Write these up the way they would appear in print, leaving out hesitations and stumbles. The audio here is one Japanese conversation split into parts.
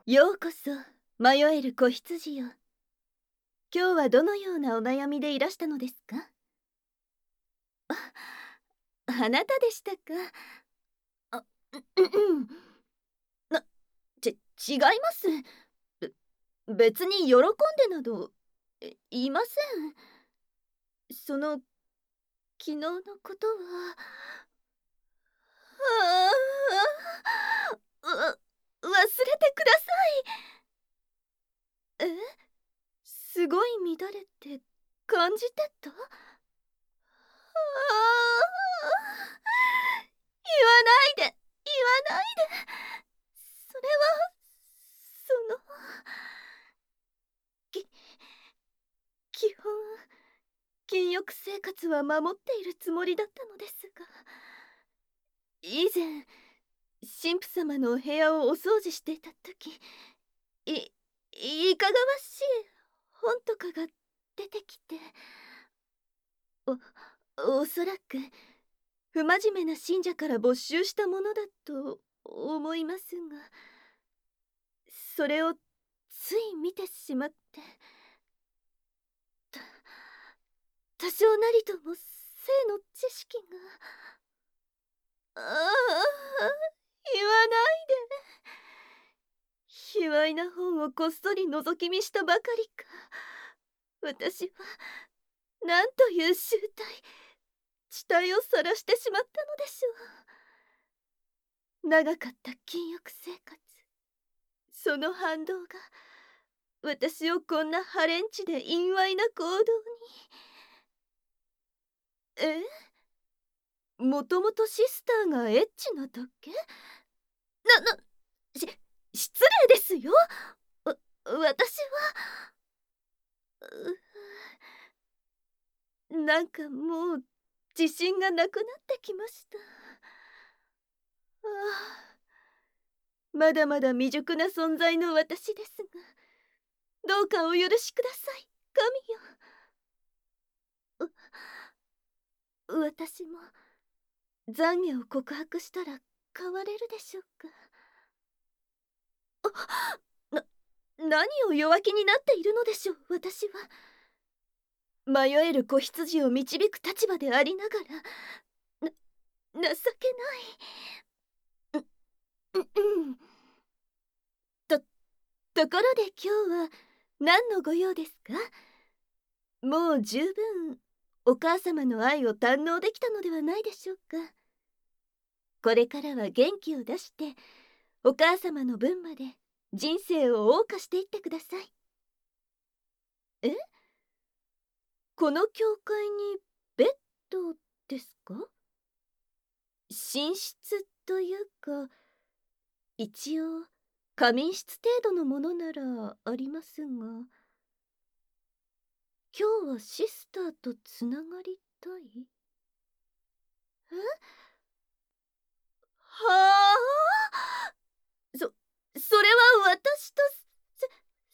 ようこそ迷える子羊よ。今日はどのようなお悩みでいらしたのですか？あなたでしたか。あ、うん、な、違います。別に喜んでなどいません。昨日のことは、忘れてください。すごい乱れて感じてた。言わないで、言わないで。それは、その、き、基本、禁欲生活は守っているつもりだったのですが、以前、神父様のお部屋をお掃除していた時、い、いかがわしい本とかが出てきて、おそらく、不真面目な信者から没収したものだと思いますが、それをつい見てしまって、多少なりとも性の知識が。言わないで。卑猥な本をこっそり覗き見したばかりか。私はなんという醜態、地帯を晒してしまったのでしょう。長かった禁欲生活、その反動が私をこんなハレンチで陰猥な行動に。もともとシスターがエッチなだけ？な、し失礼ですよ。私は。なんかもう自信がなくなってきました。まだまだ未熟な存在の私ですが、どうかお許しください、神よ。私も懺悔を告白したら変われるでしょうか。何を弱気になっているのでしょう。私は迷える子羊を導く立場でありながら、情けない。とところで今日は何のご用ですか？もう十分お母様の愛を堪能できたのではないでしょうか。これからは元気を出してお母様の分まで人生を謳歌していってください。え、この教会にベッドですか？寝室というか、一応仮眠室程度のものならありますが、今日はシスターとつながりたい？はあ、それは私とせ、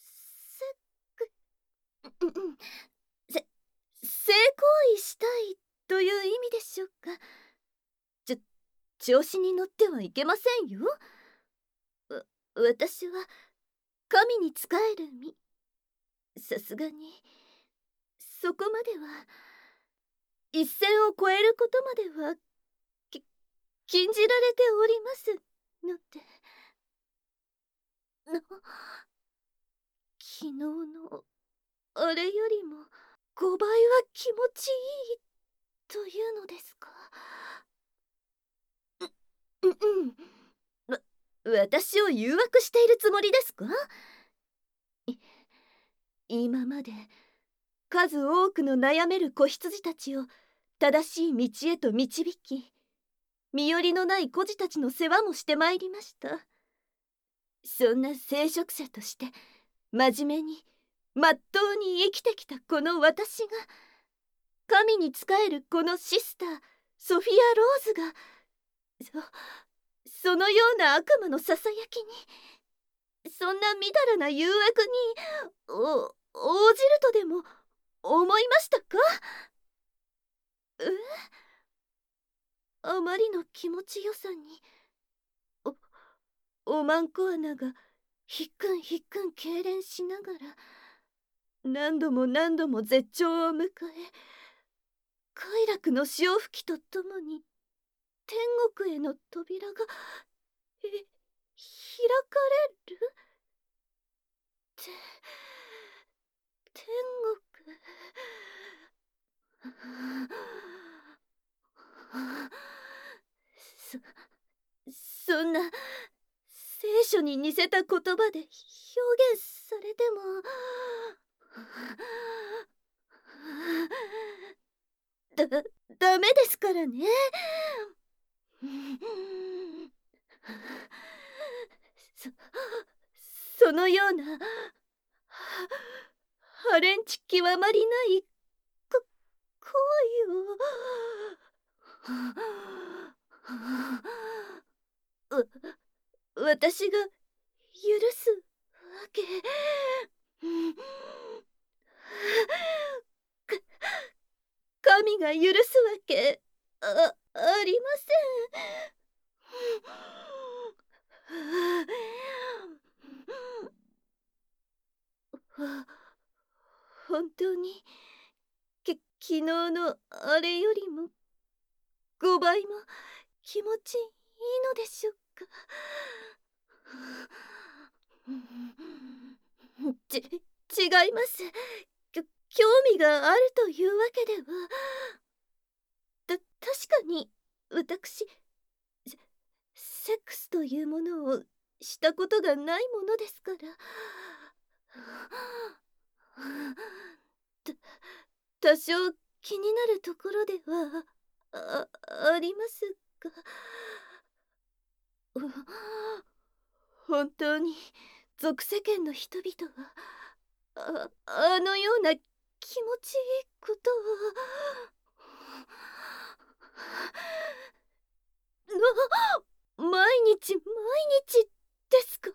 せ、うんうんせ、性行為したいという意味でしょうか。ちょ、調子に乗ってはいけませんよ。私は神に仕える身。さすがに、そこまでは、一線を越えることまでは、き、禁じられておりますので。昨日のあれよりも5倍は気持ちいいというのですか？うんうんわ私を誘惑しているつもりですか？今まで数多くの悩める子羊たちを正しい道へと導き、身寄りのない孤児たちの世話もしてまいりました。そんな聖職者として真面目にまっとうに生きてきたこの私が、神に仕えるこのシスターソフィア・ローズが、そのような悪魔のささやきに、そんなみだらな誘惑に応じるとでも思いましたか？あまりの気持ちよさに、おまんこ穴がひっくんひっくん痙攣しながら何度も何度も絶頂を迎え、快楽の潮吹きとともに天国への扉が開かれるって天国。そんな聖書に似せた言葉で表現されてもダメですからね。そのようなハレンチ極まりない行為を私が許すわけ神が許すわけありません。本当に昨日のあれよりも5倍も気持ちいいのでしょうか。違います。興味があるというわけでは。確かに私セックスというものをしたことがないものですから。多少気になるところではありますが、本当に俗世間の人々はあのような気持ちいいことを毎日ですか？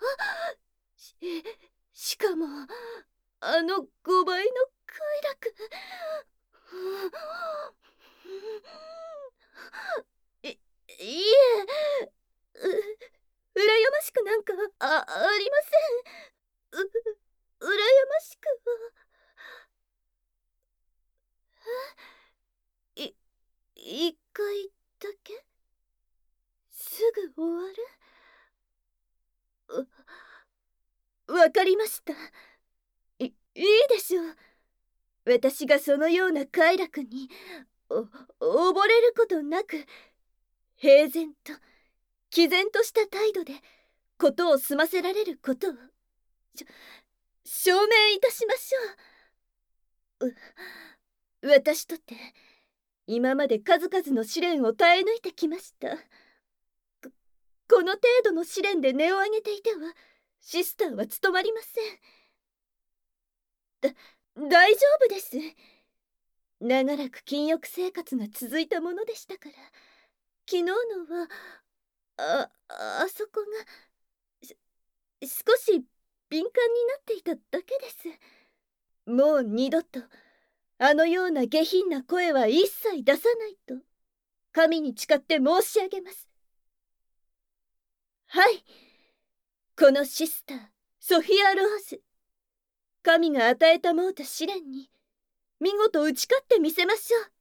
しかもあの5倍の快楽。いいえ、羨ましくなんかありません。羨ましくは1回だけすぐ終わる。わかりました。いいでしょう。私がそのような快楽に溺れることなく、平然と毅然とした態度で事を済ませられることを証明いたしましょう。私とて今まで数々の試練を耐え抜いてきました。この程度の試練で音を上げていてはシスターは務まりません。大丈夫です。長らく禁欲生活が続いたものでしたから。昨日のはあそこが少し敏感になっていただけです。もう二度とあのような下品な声は一切出さないと神に誓って申し上げます。はい、このシスターソフィア・ローズ、神が与えたもうた試練に見事打ち勝ってみせましょう。